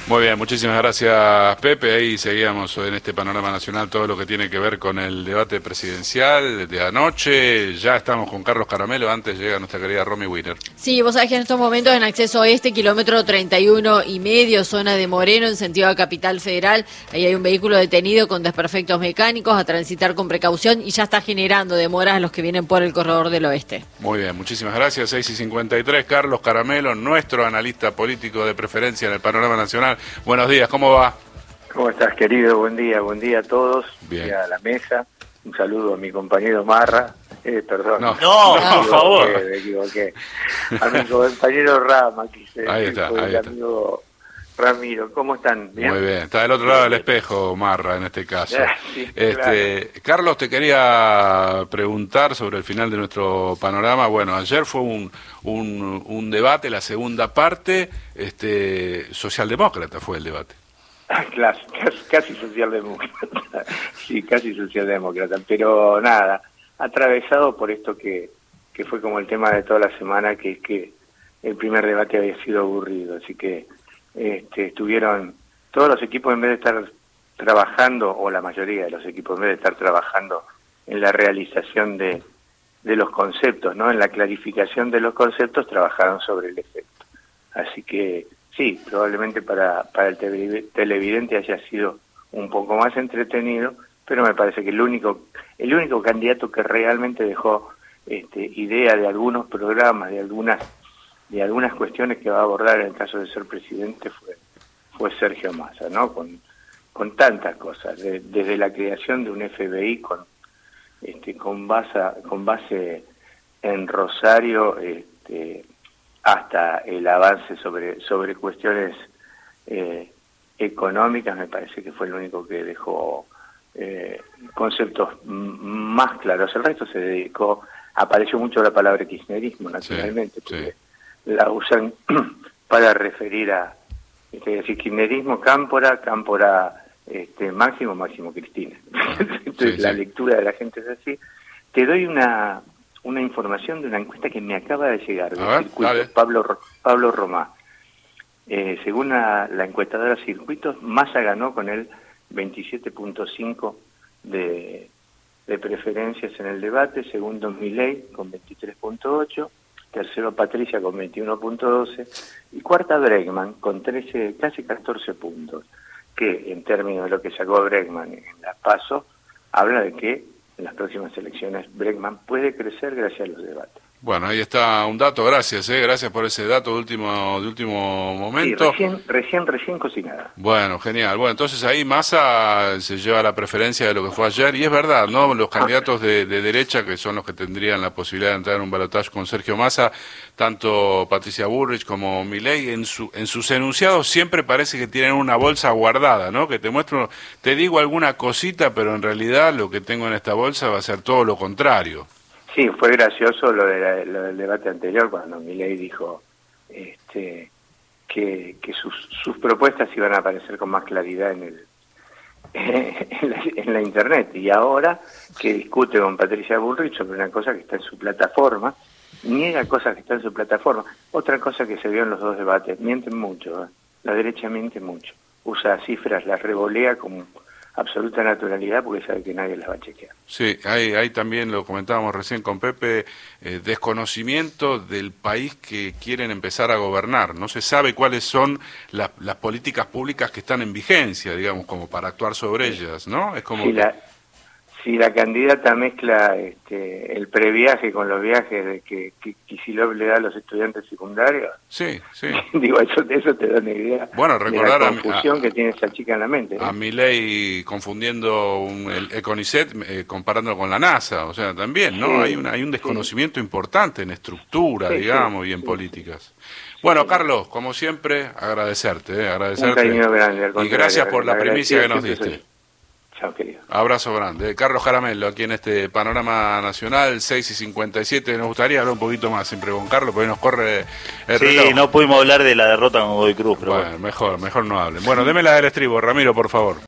Muy bien, muchísimas gracias, Pepe. Ahí seguíamos en este panorama nacional todo lo que tiene que ver con el debate presidencial de anoche. Ya estamos con Carlos Caramelo, antes llega nuestra querida Romy Wiener. Sí, vos sabés que en estos momentos en acceso oeste, kilómetro 31,5, zona de Moreno, en sentido a Capital Federal, ahí hay un vehículo detenido con desperfectos mecánicos, a transitar con precaución y ya está generando demoras a los que vienen por el corredor del oeste. Muy bien, muchísimas gracias. 6:53, Carlos Caramelo, nuestro analista político de preferencia en el panorama nacional. Buenos días, ¿cómo va? ¿Cómo estás, querido? Buen día a todos. Bien. Y a la mesa. Un saludo a mi compañero Marra. Perdón. No, por favor. Me equivoqué. A mi compañero Rama, quise Ahí decir, está, fue ahí el está. amigo Ramiro. ¿Cómo están? ¿Bien? Muy bien, está del otro lado del espejo, Marra, en este caso. Sí, claro. Carlos, te quería preguntar sobre el final de nuestro panorama. Bueno, ayer fue un debate, la segunda parte, socialdemócrata fue el debate. Casi socialdemócrata. Sí, casi socialdemócrata. Pero nada, atravesado por esto que fue como el tema de toda la semana, que es que el primer debate había sido aburrido. Así que estuvieron todos los equipos, en vez de estar trabajando, o la mayoría de los equipos, en vez de estar trabajando en la realización de los conceptos, ¿no? En la clarificación de los conceptos, trabajaron sobre el efecto. Así que sí, probablemente para el televidente haya sido un poco más entretenido, pero me parece que el único candidato que realmente dejó idea de algunos programas, de algunas cuestiones que va a abordar en el caso de ser presidente fue Sergio Massa, ¿no? Con tantas cosas, desde la creación de un FBI con base en Rosario, hasta el avance sobre cuestiones económicas. Me parece que fue el único que dejó conceptos más claros. El resto se dedicó, apareció mucho la palabra kirchnerismo, naturalmente, porque la usan para referir a decir kirchnerismo, Cámpora, Máximo, Cristina. Entonces la lectura de la gente es así. Te doy una información de una encuesta que me acaba de llegar del circuito, Pablo Romá. Según la encuestadora Circuitos, Massa ganó con el 27.5 de preferencias en el debate, segundo Milei con 23.8, tercero Patricia con 21.12 y cuarta Bregman con 13, casi 14 puntos, que en términos de lo que sacó Bregman en la PASO, habla de que en las próximas elecciones Bregman puede crecer gracias a los debates. Bueno, ahí está un dato, gracias por ese dato de último momento. Sí, recién cocinada. Bueno, genial. Bueno, entonces ahí Massa se lleva la preferencia de lo que fue ayer, y es verdad, ¿no? Los candidatos de derecha, que son los que tendrían la posibilidad de entrar en un balotaje con Sergio Massa, tanto Patricia Bullrich como Milei, en sus enunciados siempre parece que tienen una bolsa guardada, ¿no? Que te digo alguna cosita, pero en realidad lo que tengo en esta bolsa va a ser todo lo contrario. Sí, fue gracioso lo del debate anterior, cuando Milei dijo que sus propuestas iban a aparecer con más claridad en la internet, y ahora que discute con Patricia Bullrich sobre una cosa que está en su plataforma, niega cosas que están en su plataforma. Otra cosa que se vio en los dos debates: mienten mucho, la derecha miente mucho, usa cifras, las revolea con absoluta naturalidad porque sabe que nadie las va a chequear. Sí, hay también, lo comentábamos recién con Pepe, desconocimiento del país que quieren empezar a gobernar. No se sabe cuáles son las políticas públicas que están en vigencia, digamos, como para actuar sobre ellas, ¿no? Es como si la candidata mezcla el previaje con los viajes de que Kicillof le da a los estudiantes secundarios, sí. Digo, eso te da una idea. Bueno, recordar de la confusión que tiene esa chica en la mente, ¿no? A Milei confundiendo el CONICET, comparándolo con la NASA, o sea, también, ¿no? Sí, hay un desconocimiento importante en estructura, digamos, y en políticas. Sí, bueno, Carlos, como siempre, agradecerte. Un cariño grande, y gracias por la primicia que nos diste. Chao, querido. Abrazo grande. Carlos Caramelo, aquí en este panorama nacional, 6:57. Nos gustaría hablar un poquito más siempre con Carlos, porque nos corre el reloj. Sí, no pudimos hablar de la derrota con Godoy Cruz, pero bueno, mejor no hablen. Bueno, deme la del estribo, Ramiro, por favor.